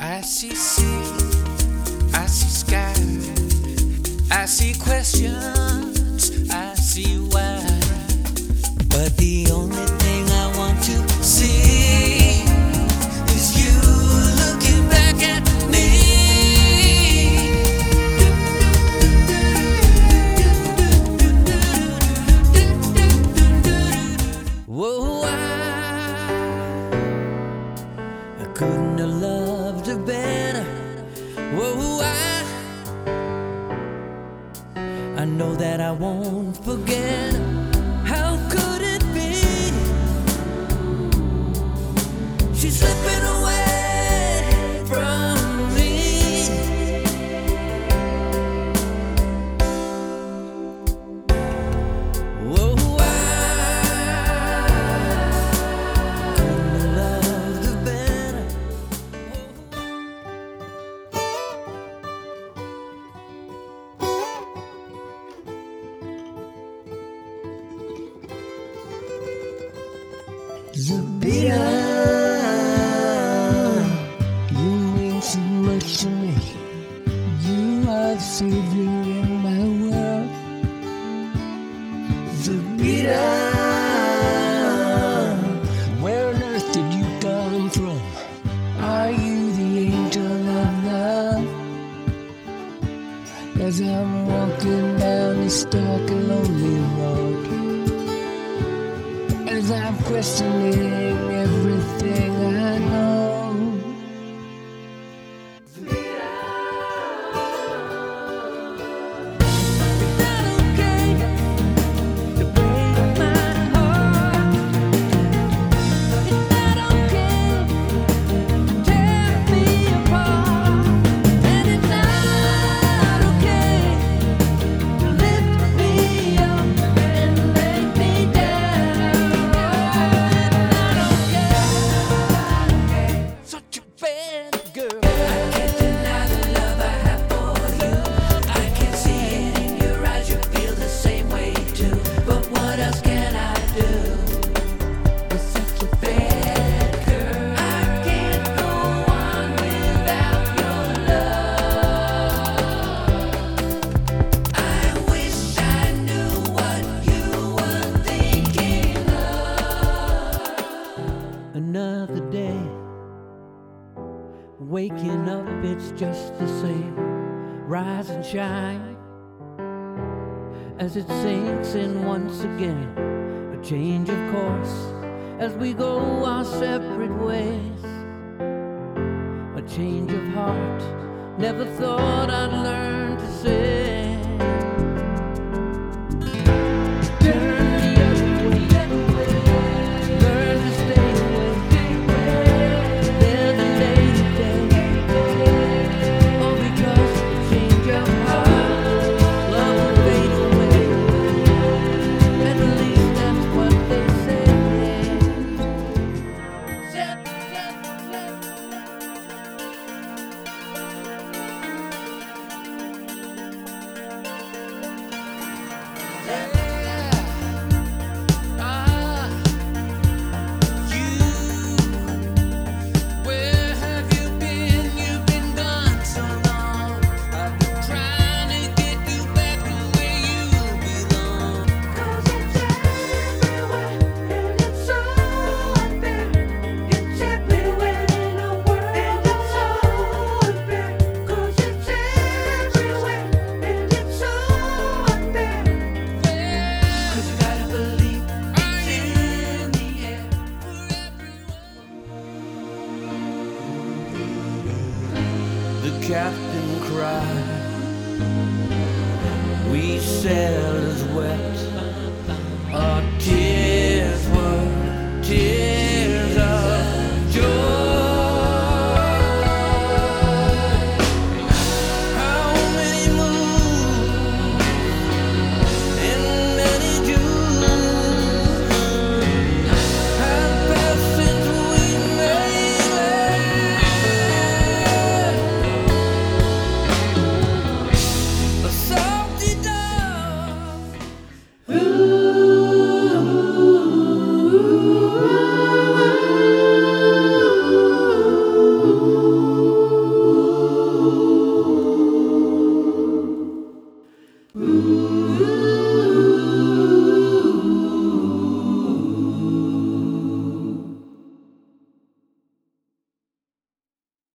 I see sea, I see sky, I see questions, I see why. But the only thing I want to see is you looking back at me. Whoa, I couldn't have loved her better. Whoa, I know that I won't forget her. How could it be? She's slipping away from me. Whoa, couldn't have loved her better. Zabira, you mean so much to me. You are the savior in my world. Zabira, where on earth did you come from? Are you the angel of love? As I'm walking down this dark and lonely road, as I'm questioning everything I know. It's not okay to break my heart. It's not okay to tear me apart. And it's not okay to lift me up and let me down. Such a bad girl. I can't deny the love I have for you. I can see it in your eyes. You feel the same way too. But what else can I do? You're such a bad girl. I can't go on without your love. I wish I knew what you were thinking of. Another day. Waking up, it's just the same. Rise and shine as it sinks in once again. A change of course as we go our separate ways. A change of heart, never thought I'd learn to say. Turn the other way, learn to stay away. There's a later day. All because of a change of heart, love will fade away. At least that's what they say. Where have you been? You've been gone so long. I've been trying to get you back to where you belong. 'Cause it's everywhere and it's so unfair. It's everywhere in the world and it's so unfair. 'Cause it's everywhere and it's so unfair. 'Cause you gotta believe it's in the air for everyone. The captain cried, we sailors wept.